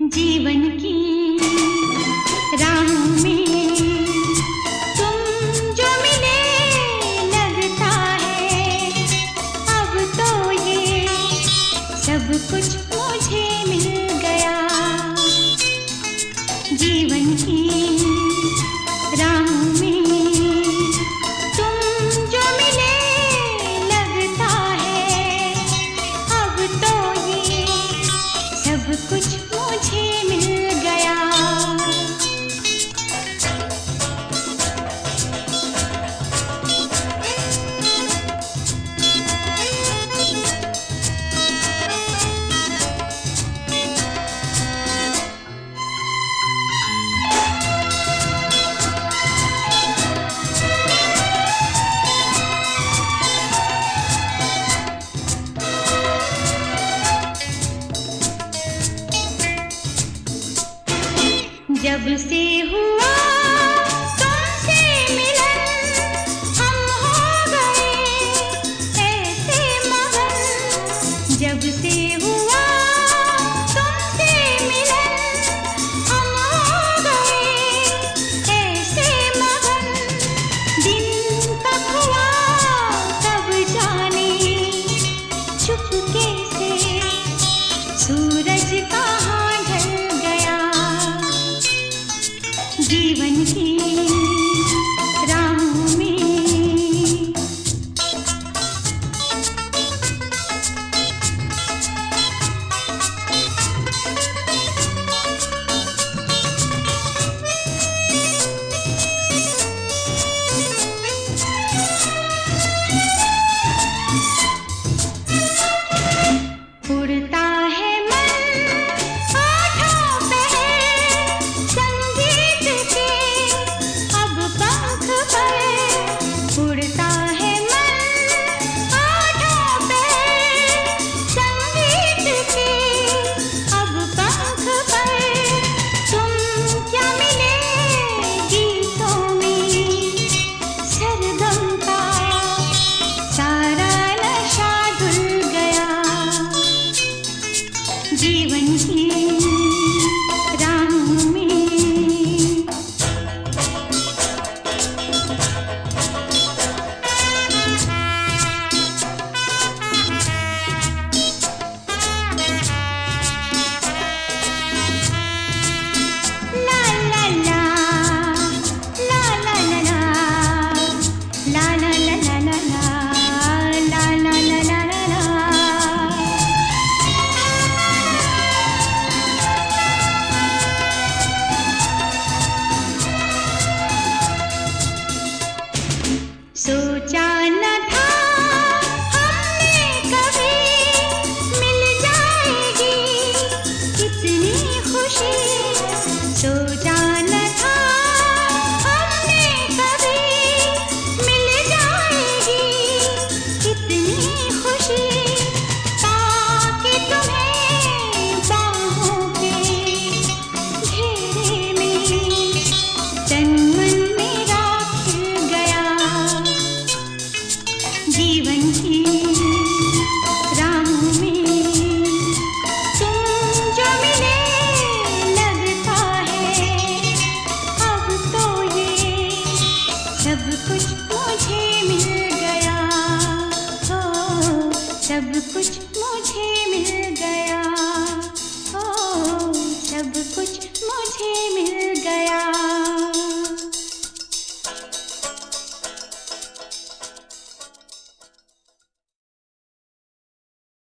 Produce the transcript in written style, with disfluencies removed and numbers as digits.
जीवन की राहों में तुम जो मिले लगता है अब तो ये सब कुछ मुझे मिल गया। जीवन की राहों में तुम जो मिले लगता है अब तो ये सब कुछ मुझे मिल गया। जब से हुआ तुमसे मिलन हम हो गए ऐसे मगन। जब से हुआ तुमसे मिलन हम हो गए ऐसे मगन। दिन कब हुआ कब जाने चुपके से सूरज कहाँ ढल गया। जीवन की राहों में उड़ता है मन आठों पहर संगीत के अब पंख पर। उड़ता है मन आठों पहर संगीत के अब पंख पर। तुम क्या मिले गीतों में सरगम का सारा नशा धुल गया। जीवन की राहों में ला ला ला ला ला ला ला ला ला ला ला ला ला ला ला ला ला। सोचा न था हमने कभी मिल जाएगी इतनी खुशी। सोचा न था हमने कभी मिल जाएगी इतनी खुशी। ताकि तुम्हें बाहों के घेरे में तन मन मेरा खिल गया। जीवन की राहों में तुम जो मिले लगता है अब तो ये सब कुछ मुझे मिल गया। हो सब कुछ मुझे